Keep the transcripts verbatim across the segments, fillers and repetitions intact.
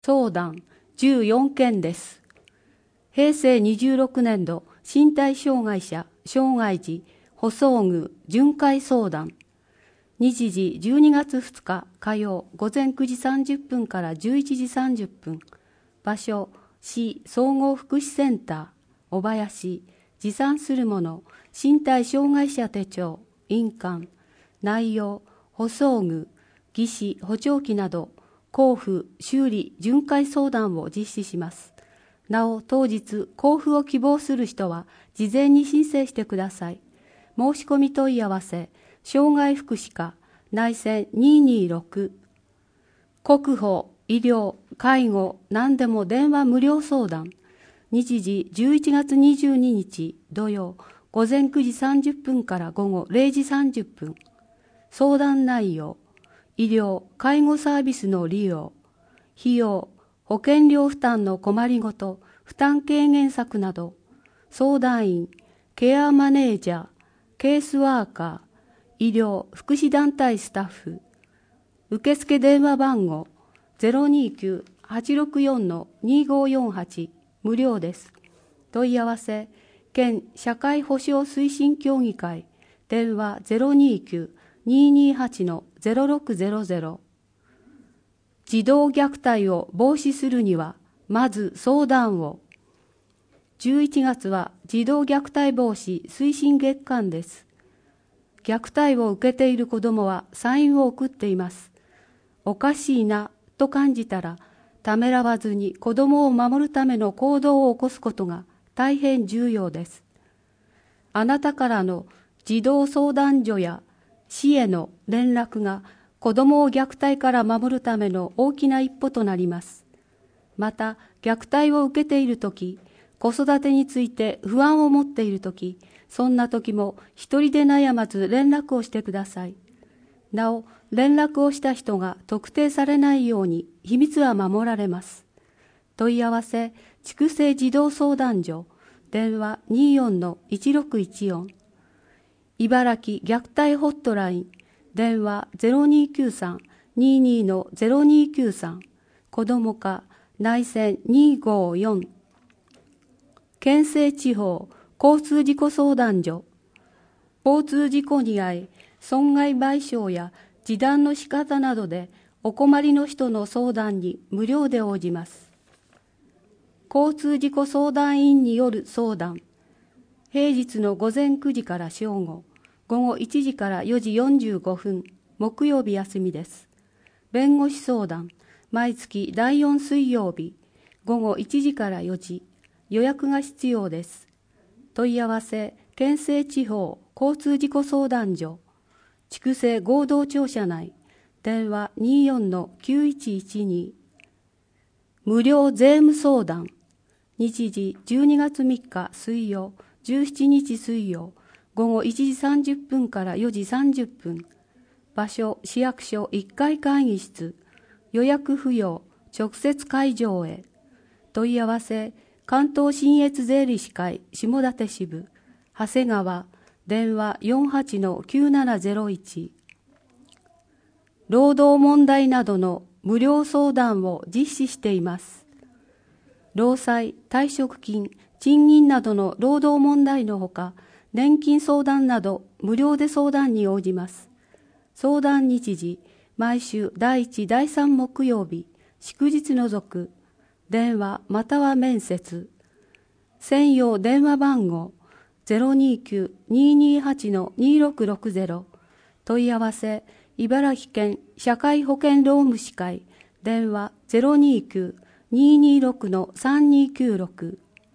相談じゅうよんけんです。へいせいにじゅうろくねんど身体障害者、障害児、補装具、巡回相談。日時じゅうにがつふつか火曜午前くじさんじゅっぷんからじゅういちじさんじゅっぷん。場所、市総合福祉センター、小林、持参するもの、身体障害者手帳、印鑑。内容、補装具、義肢、補聴器など、交付、修理、巡回相談を実施します。なお、当日、交付を希望する人は、事前に申請してください。申し込み問い合わせ、障害福祉課、内線にーにーろく。国保、医療、介護、何でも電話無料相談。日時じゅういちがつにじゅうににち土曜、午前くじさんじゅっぷんから午後れいじさんじゅっぷん。相談内容、医療・介護サービスの利用、費用、保険料負担の困りごと、負担軽減策など、相談員、ケアマネージャー、ケースワーカー、医療・福祉団体スタッフ、受付電話番号 ゼロにきゅう はちろくよん にごよんはち 無料です。問い合わせ、県社会保障推進協議会、電話 ゼロにきゅう にーにーはち ゼロろくゼロゼロ。児童虐待を防止するには、まず相談を。じゅういちがつは児童虐待防止推進月間です。虐待を受けている子どもはサインを送っています。おかしいなと感じたら、ためらわずに子どもを守るための行動を起こすことが大変重要です。あなたからの児童相談所や市への連絡が子どもを虐待から守るための大きな一歩となります。また、虐待を受けているとき、子育てについて不安を持っているとき、そんなときも一人で悩まず連絡をしてください。なお、連絡をした人が特定されないように秘密は守られます。問い合わせ、筑西児童相談所、電話 にーよん いちろくいちよん。茨城虐待ホットライン、電話 ゼロにきゅうさん にーにー ゼロにきゅうさん。子ども課、内線にーごーよん。県西地方交通事故相談所、交通事故に遭い、損害賠償や示談の仕方などでお困りの人の相談に無料で応じます。交通事故相談員による相談、平日の午前くじから正午、午後いちじからよじよんじゅうごふん、木曜日休みです。弁護士相談、毎月だいよん水曜日、午後いちじからよじ、予約が必要です。問い合わせ、県西地方交通事故相談所、筑西合同庁舎内、電話 にーよん きゅういちいちに。無料税務相談、日時じゅうにがつみっか水曜、じゅうしちにち水曜、午後いちじさんじゅっぷんからよじさんじゅっぷん。場所、市役所いっかい会議室、予約不要、直接会場へ。問い合わせ、関東信越税理士会下館支部、長谷川、電話 よんはちのきゅうななゼロいち。労働問題などの無料相談を実施しています。労災、退職金、賃金などの労働問題のほか、年金相談など無料で相談に応じます。相談日時、毎週だいいち、だいさん木曜日、祝日除く、電話または面接。専用電話番号 ゼロにきゅう にーにーはち にろくろくゼロ。問い合わせ、茨城県社会保険労務士会、電話 ゼロにきゅう にーにーろく さんにーきゅうろく。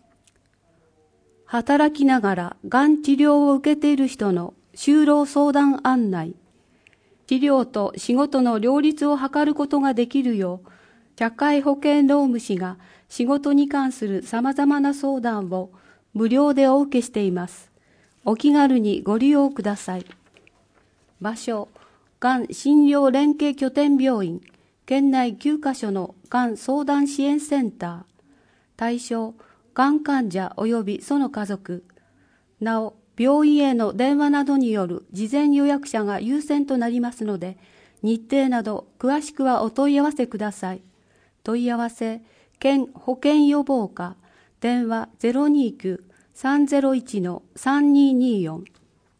働きながらがん治療を受けている人の就労相談案内。治療と仕事の両立を図ることができるよう、社会保険労務士が仕事に関するさまざまな相談を無料でお受けしています。お気軽にご利用ください。場所、がん診療連携拠点病院、県内きゅうかしょのがん相談支援センター。対象、がん患者及びその家族。なお、病院への電話などによる事前予約者が優先となりますので、日程など詳しくはお問い合わせください。 問い合わせ、県保健予防課、電話 ゼロにーきゅう さんゼロいち さんにーにーよん。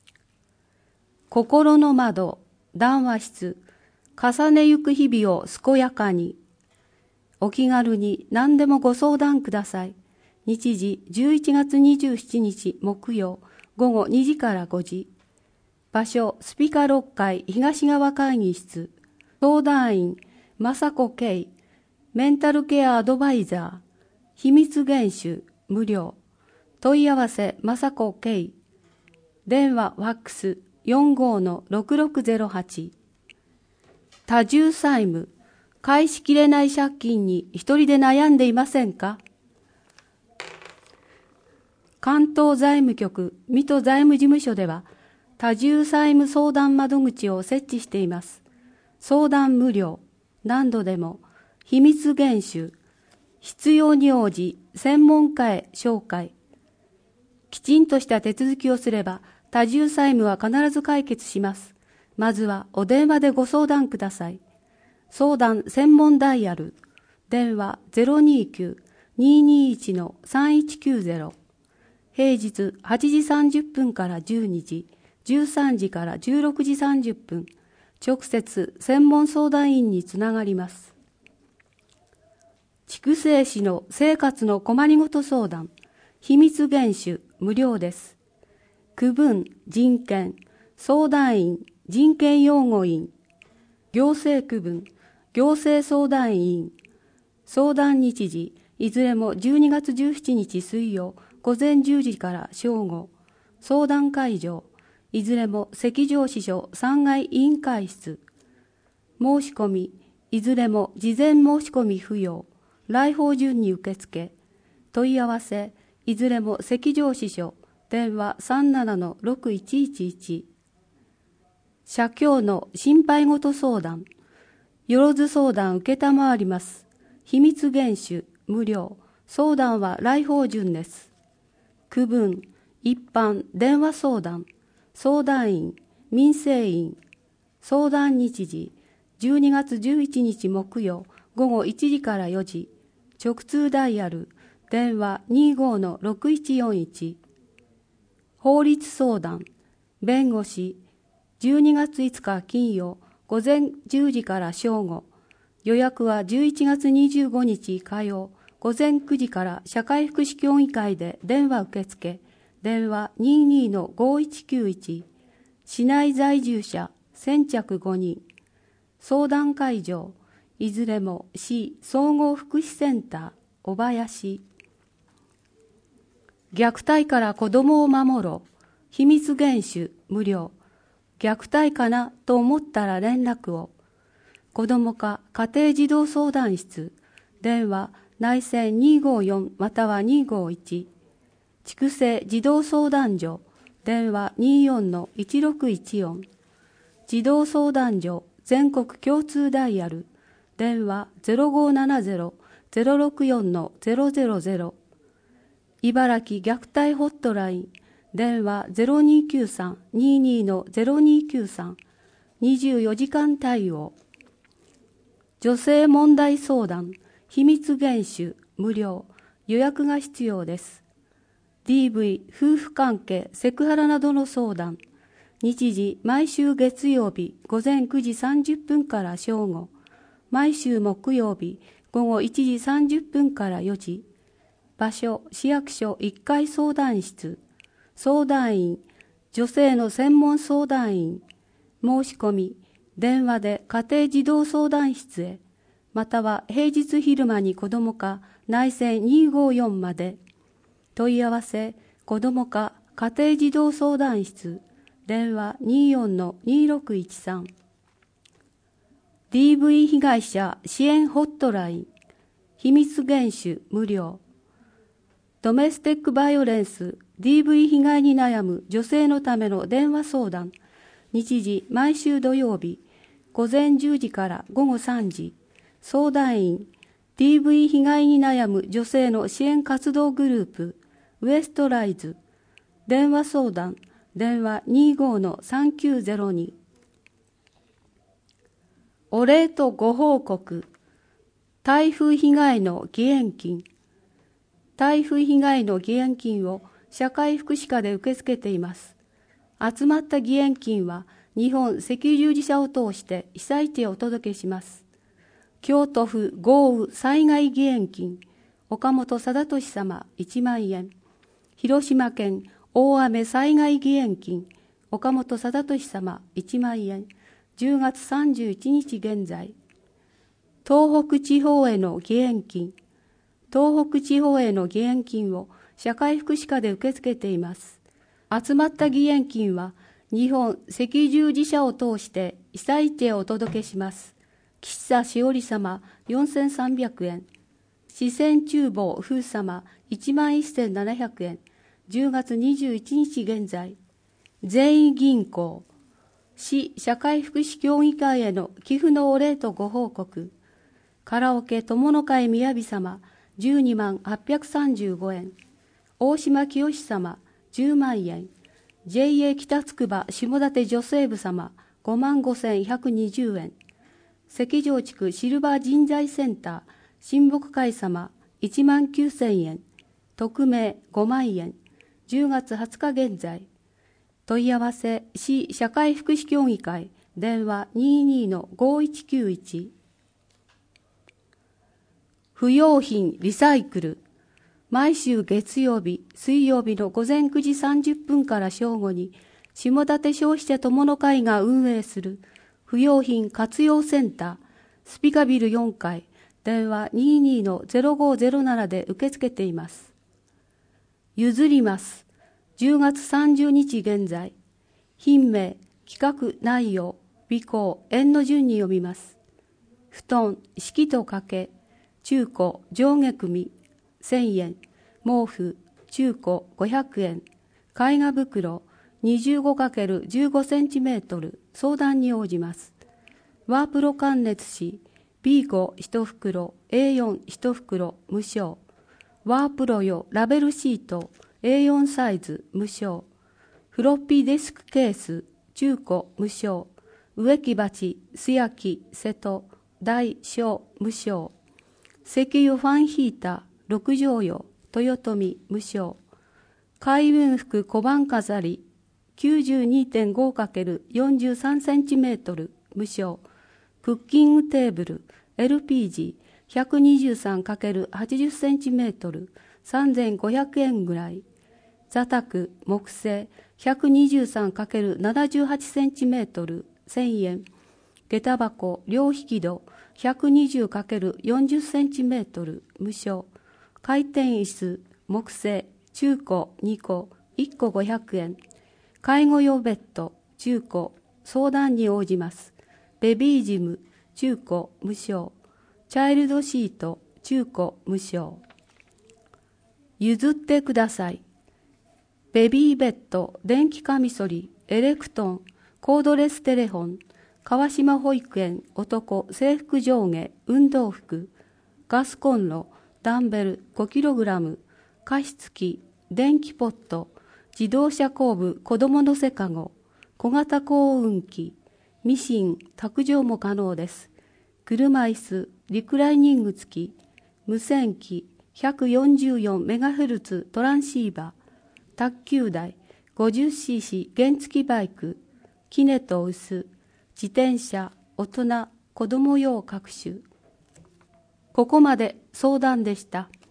心の窓、談話室、重ねゆく日々を健やかに。お気軽に何でもご相談ください。日時じゅういちがつにじゅうしちにち木曜午後にじからごじ。場所、スピカろっかい東側会議室。相談員、雅子圭。メンタルケアアドバイザー。秘密厳守、無料。問い合わせ、雅子圭。電話、ファックス、よんごーのろくろくゼロはち。多重債務、返しきれない借金に一人で悩んでいませんか？関東財務局水戸財務事務所では多重債務相談窓口を設置しています。相談無料、何度でも、秘密厳守、必要に応じ専門家へ紹介。きちんとした手続きをすれば多重債務は必ず解決します。まずはお電話でご相談ください。相談専門ダイヤル、電話 ゼロにーきゅう にーにーいち さんいちきゅうゼロ。平日はちじさんじゅっぷんからじゅうにじ、じゅうさんじからじゅうろくじさんじゅっぷん、直接専門相談員につながります。筑西市の生活の困りごと相談、秘密厳守無料です。区分、人権、相談員、人権擁護員、行政区分、行政相談員、相談日時、いずれもじゅうにがつじゅうしちにち水曜、午前じゅうじから正午、相談会場、いずれも赤上支所さんがい委員会室、申し込み、いずれも事前申し込み不要、来訪順に受付、問い合わせ、いずれも赤上支所、電話 さんななのろくいちいちいち。社協の心配ごと相談、よろず相談受けたまわります。秘密厳守、無料、相談は来訪順です。区分、一般、電話相談、相談員、民生委員、相談日時、じゅうにがつじゅういちにち木曜、午後いちじからよじ、直通ダイヤル、電話 にーごーのろくいちよんいち。法律相談、弁護士、じゅうにがついつか金曜、午前じゅうじから正午、予約はじゅういちがつにじゅうごにち火曜、午前くじから社会福祉協議会で電話受付、電話 にーにーのごいちきゅういち、市内在住者先着ごにん、相談会場、いずれも市総合福祉センター、小林。虐待から子供を守ろう、秘密厳守、無料。虐待かなと思ったら連絡を。子ども課家庭児童相談室、電話内線にーごーよんまたはにーごーいち。筑西児童相談所、電話にーよんのいちろくいちよん。児童相談所全国共通ダイヤル、電話 ゼロごーななゼロ ゼロろくよんのゼロゼロゼロ。茨城虐待ホットライン、電話 ゼロにーきゅうさん にーにーのゼロにーきゅうさん、にじゅうよじかん対応。女性問題相談、秘密厳守、無料、予約が必要です。ディーブイ、夫婦関係、セクハラなどの相談、日時、毎週月曜日午前くじさんじゅっぷんから正午、毎週木曜日午後いちじさんじゅっぷんからよじ、場所、市役所いっかい相談室、相談員、女性の専門相談員、申し込み、電話で家庭児童相談室へ、または平日昼間に子ども課内線にーごーよんまで、問い合わせ、子ども課家庭児童相談室、電話 にーよんのにーろくいちさん。ディーブイ 被害者支援ホットライン、秘密厳守無料。ドメスティックバイオレンス、ディーブイ 被害に悩む女性のための電話相談、日時毎週土曜日、午前じゅうじから午後さんじ、相談員、ディーブイ 被害に悩む女性の支援活動グループ、ウエストライズ、電話相談、電話 にーごーのさんきゅうゼロに。お礼とご報告、 台風被害の義援金。台風被害の義援金を社会福祉課で受け付けています。集まった義援金は日本赤十字社を通して被災地へお届けします。京都府豪雨災害義援金、岡本貞俊様いちまんえん。広島県大雨災害義援金、岡本貞俊様いちまんえん。じゅうがつさんじゅういちにち現在。東北地方への義援金。東北地方への義援金を社会福祉課で受け付けています。集まった義援金は日本赤十字社を通して被災地へお届けします。岸田しおり様よんせんさんびゃくえん。四川中房風様いちまんせんななひゃくえん。じゅうがつにじゅういちにち現在。全員銀行。市社会福祉協議会への寄付のお礼とご報告。カラオケ友の会みやび様じゅうにまんはっぴゃくさんじゅうごえん。大島清様じゅうまんえん。ジェイエー 北つくば下館女性部様ごまんごせんひゃくにじゅうえん。関城地区シルバー人材センター親睦会様いちまんきゅうせんえん。匿名ごまんえん。じゅうがつはつか現在。問い合わせ市社会福祉協議会電話 にじゅうにのごいちきゅういち。不用品リサイクル。毎週月曜日、水曜日のごぜんくじさんじゅっぷんから正午に下館消費者友の会が運営する不用品活用センタースピカビルよんかい電話 にじゅうにのゼロごゼロなな で受け付けています。譲ります。じゅうがつさんじゅうにち現在。品名、企画内容、備考、円の順に読みます。布団、敷と掛け、中古、上下組、せんえん。毛布、中古、ごひゃくえん。絵画袋、にじゅうごかけるじゅうごセンチメートル、相談に応じます。ワープロ感熱紙、ビーごいち袋、エーよんいち袋、無償。ワープロ用ラベルシート、エーよん サイズ、無償。フロッピーディスクケース、中古、無償。植木鉢、素焼き、瀬戸、大小、無償。石油ファンヒーター、ろくじょう用、豊臣、無償。開運服小判飾り、きゅうじゅうにてんごかけるよんじゅうさんセンチメートル、無償。クッキングテーブル、エルピージー、ひゃくにじゅうさんかけるはちじゅっセンチメートル、さんぜんごひゃくえんぐらい。座卓、木製、ひゃくにじゅうさんかけるななじゅうはちセンチメートル、せんえん。下駄箱、両引き戸、ひゃくにじゅうかけるよんじゅっセンチメートル、無償。回転椅子、木製、中古にこ、いっこごひゃくえん。介護用ベッド、中古、相談に応じます。ベビージム、中古、無償。チャイルドシート、中古、無償。譲ってください。ベビーベッド、電気カミソリ、エレクトン、コードレステレフォン、川島保育園、男、制服上下、運動服、ガスコンロ、ダンベル ごキログラム、加湿器、電気ポット、自動車後部子供乗せかご、小型幸運機、ミシン、卓上も可能です。車椅子、リクライニング付き、無線機、ひゃくよんじゅうよんメガヘルツ トランシーバー、卓球台、ごじゅっシーシー 原付バイク、キネと薄、自転車、大人、子供用各種。ここまで相談でした。